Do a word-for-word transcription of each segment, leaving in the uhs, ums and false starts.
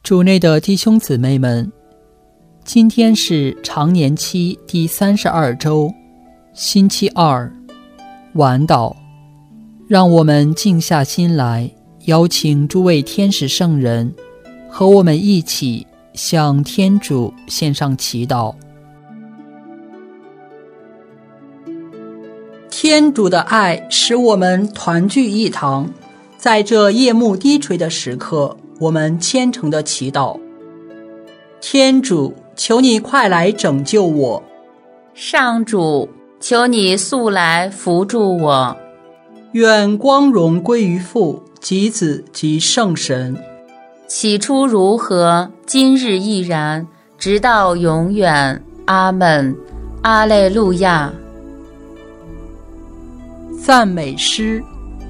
主内的弟兄姊妹们，今天是常年期第三十二周，星期二，晚祷。让我们静下心来，邀请诸位天使圣人和我们一起向天主献上祈祷。天主的爱使我们团聚一堂，在这夜幕低垂的时刻，我们虔诚的祈祷。天主，求你快来拯救我。 上主，求你速来扶助我。 愿光荣归于父及子及圣神。 起初如何，今日亦然，直到永远。阿们。阿肋路亚。 赞美诗。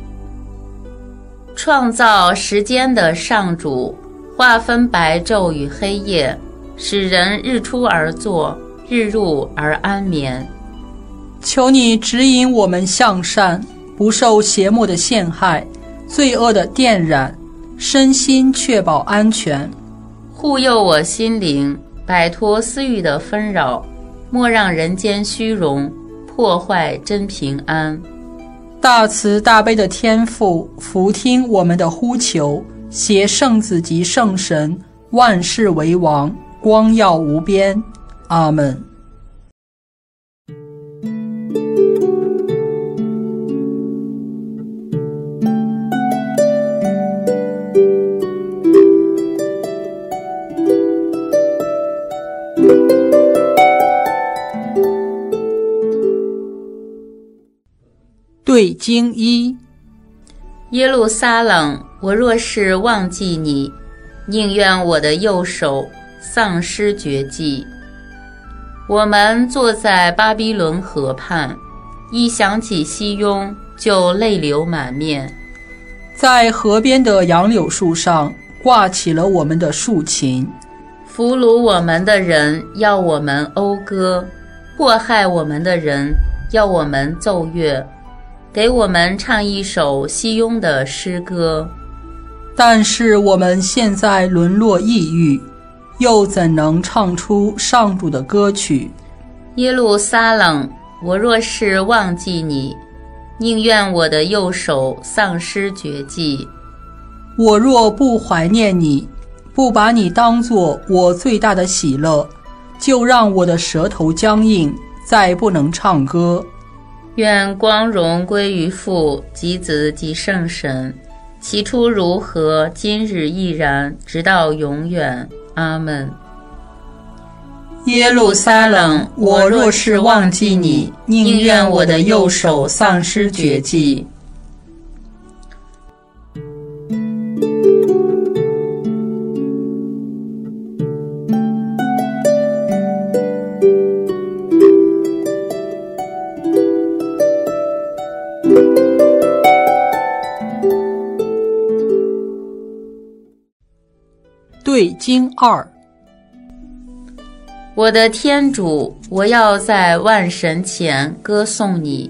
创造时间的上主，划分白昼与黑夜，使人日出而作，日入而安眠。 求你指引我们向善，不受邪魔的陷害，罪恶的电染，身心确保安全。 护佑我心灵，摆脱私欲的纷扰，莫让人间虚荣破坏真平安。 大慈大悲的天父，俯听我们的呼求，携圣子及圣神，万世为王，光耀无边。阿们。对经一。 耶路撒冷，我若是忘记你，宁愿我的右手丧失绝技。我们坐在巴比伦河畔，一想起西雍就泪流满面。 在河边的杨柳树上挂起了我们的竖琴， 俘虏我们的人要我们讴歌，迫害我们的人要我们奏乐，给我们唱一首西雍的诗歌。 但是我们现在沦落抑郁，又怎能唱出上主的歌曲？ 耶路撒冷，我若是忘记你，宁愿我的右手丧失绝技。 我若不怀念你，不把你当作我最大的喜乐，就让我的舌头僵硬，再不能唱歌。 愿光荣归于父及子及圣神，起初如何，今日亦然，直到永远。阿们。 耶路撒冷，我若是忘记你，宁愿我的右手丧失绝技。对经二。 我的天主，我要在万神前歌颂你。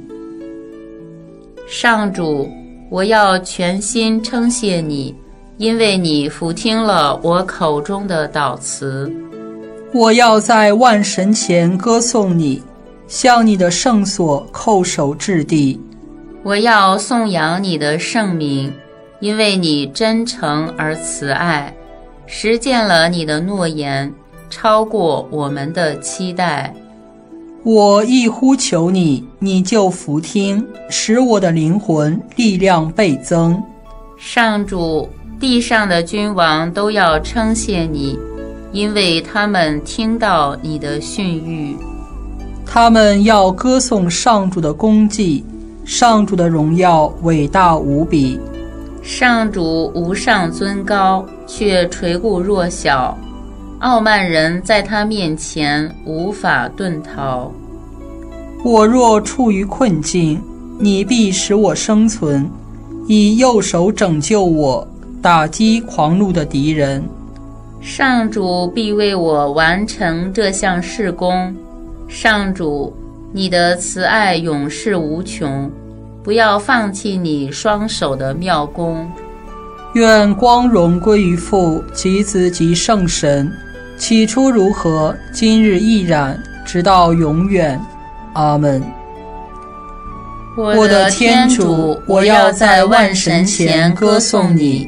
上主，我要全心称谢你，因为你俯听了我口中的祷词。 我要在万神前歌颂你，向你的圣所叩首至地。 我要颂扬你的圣名，因为你真诚而慈爱，实践了你的诺言，超过我们的期待。 我一呼求你，你就俯听，使我的灵魂力量倍增。 上主，地上的君王都要称谢你，因为他们听到你的训谕。 他们要歌颂上主的功绩，上主的荣耀伟大无比。 上主无上尊高，却垂顾弱小，傲慢人在他面前无法遁逃。 我若处于困境，你必使我生存，以右手拯救我，打击狂怒的敌人。 上主必为我完成这项事工。上主，你的慈爱永世无穷，不要放弃你双手的妙功。 愿光荣归于父及子及圣神，起初如何，今日亦然，直到永远。阿们。 我的天主，我要在万神前歌颂你。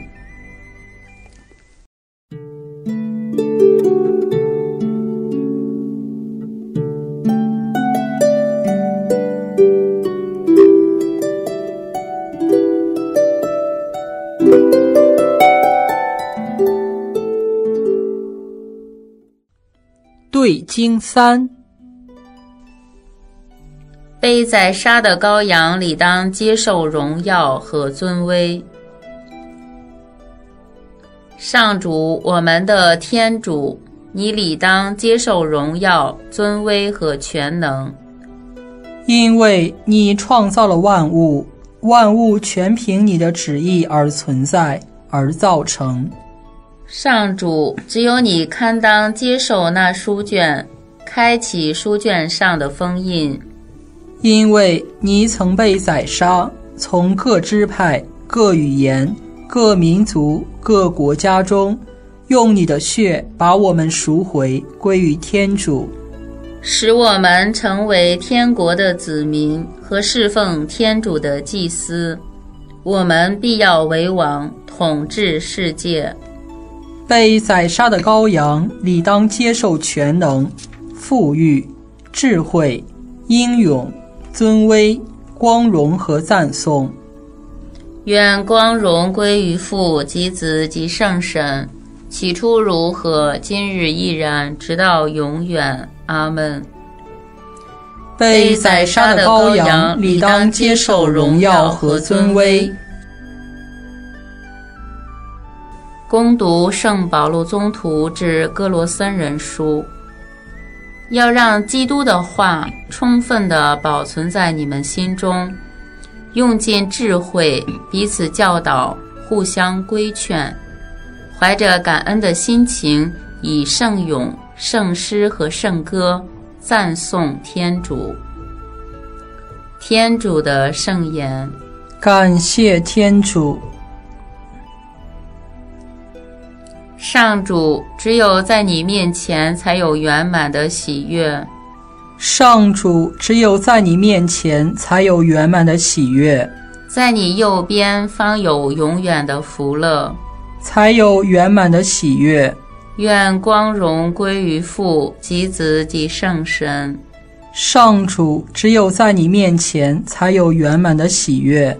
对经三。 被宰杀的羔羊理当接受荣耀和尊威。上主，我们的天主，你理当接受荣耀、尊威和全能， 因为你创造了万物，万物全凭你的旨意而存在，而造成。 上主，只有你堪当接受那书卷，开启书卷上的封印， 因为你曾被宰杀，从各支派、各语言、各民族、各国家中，用你的血把我们赎回，归于天主， 使我们成为天国的子民和侍奉天主的祭司。我们必要为王，统治世界。 被宰杀的羔羊理当接受全能、富裕、智慧、英勇、尊威、光荣和赞颂。 愿光荣归于父及子及圣神，起初如何，今日亦然，直到永远。阿们。 被宰杀的羔羊理当接受荣耀和尊威。 恭读圣保禄宗徒致哥罗森人书，要让基督的话充分地保存在你们心中，用尽智慧彼此教导，互相规劝，怀着感恩的心情，以圣咏、圣诗和圣歌赞颂天主。天主的圣言。 感谢天主。 上主，只有在你面前才有圆满的喜悦。 上主，只有在你面前才有圆满的喜悦。 在你右边方有永远的福乐， 才有圆满的喜悦。 愿光荣归于父及子及圣神。 上主，只有在你面前才有圆满的喜悦。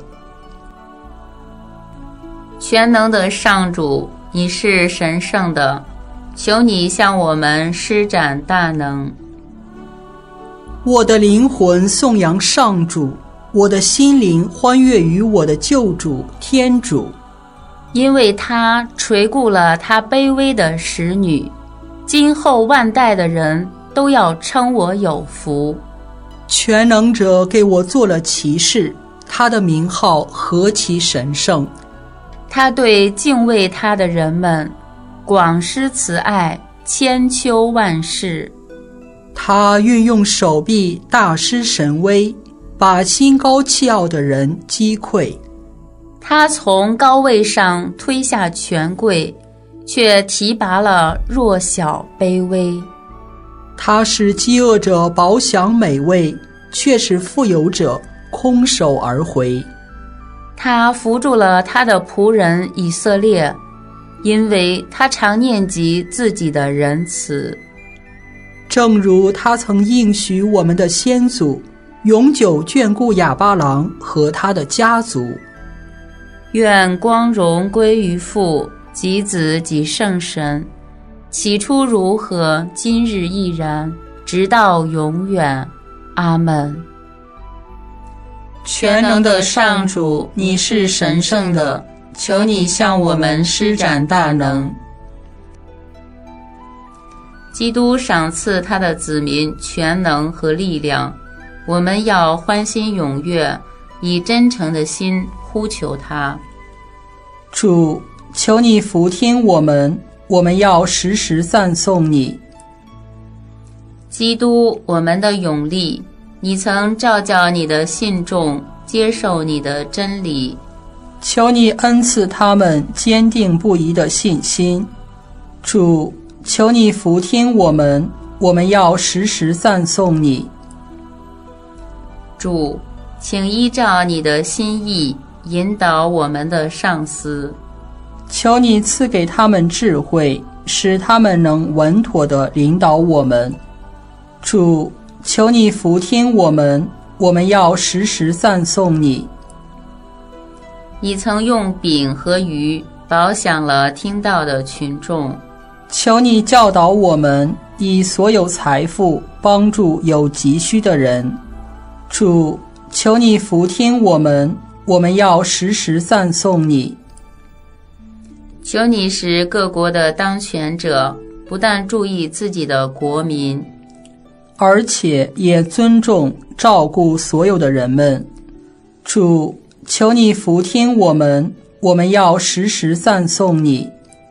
全能的上主，你是神圣的，求你向我们施展大能。 我的灵魂颂扬上主，我的心灵欢悦于我的救主天主， 因为他垂顾了他卑微的使女，今后万代的人都要称我有福。 全能者给我做了骑士，他的名号何其神圣。 他对敬畏他的人们广施慈爱，千秋万世。 他运用手臂大施神威，把心高气傲的人击溃。 他从高位上推下权贵，却提拔了弱小卑微。 他使饥饿者饱享美味，却使富有者空手而回。 他扶助了他的仆人以色列，因为他常念及自己的仁慈。 正如他曾应许我们的先祖，永久眷顾亚巴郎和他的家族。 愿光荣归于父及子及圣神，起初如何，今日亦然，直到永远。阿们。全能的上主，你是神圣的，求你向我们施展大能。基督赏赐他的子民全能和力量，我们要欢欣踊跃，以真诚的心呼求他。 主，求你俯听我们，我们要时时赞颂你。 基督，我们的勇力，你曾召叫你的信众接受你的真理。 求你恩赐他们坚定不移的信心。主，求你俯听我们，我们要时时赞颂你。 主，请依照你的心意引导我们的上司。 求你赐给他们智慧，使他们能稳妥地领导我们。主，求你俯听我们，我们要时时赞颂你。 你曾用饼和鱼饱享了听到的群众， 求你教导我们，以所有财富帮助有急需的人。主，求你俯听我们，我们要时时赞颂你。 求你使各国的当权者不但注意自己的国民， 而且也尊重照顾所有的人们。主，求你俯听我们，我们要时时赞颂你。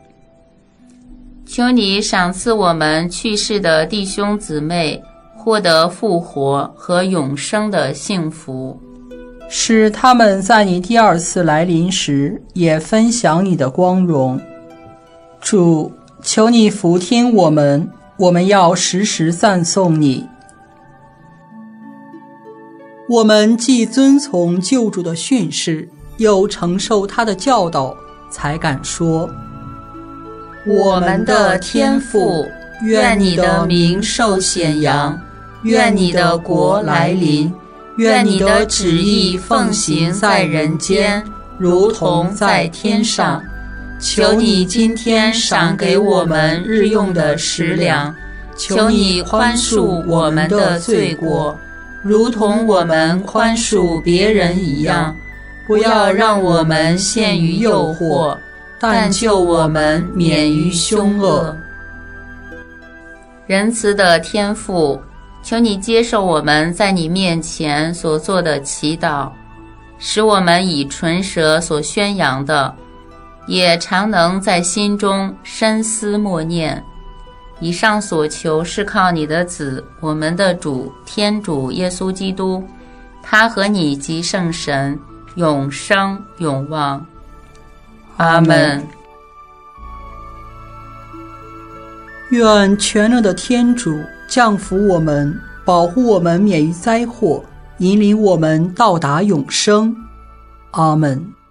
求你赏赐我们去世的弟兄姊妹获得复活和永生的幸福， 使他们在你第二次来临时也分享你的光荣。主，求你俯听我们，我们要时时赞颂你。我们既遵从救主的训示，又承受他的教导，才敢说： 我们的天父，愿你的名受显扬，愿你的国来临，愿你的旨意奉行在人间，如同在天上。求你今天赏给我们日用的食粮，求你宽恕我们的罪过，如同我们宽恕别人一样，不要让我们陷于诱惑，但救我们免于凶恶。仁慈的天父，求你接受我们在你面前所做的祈祷，使我们以唇舌所宣扬的，也常能在心中深思默念。以上所求是靠你的子，我们的主天主耶稣基督，他和你及圣神永生永旺。阿们。 愿全能的天主降福我们，保护我们免于灾祸，引领我们到达永生。阿们。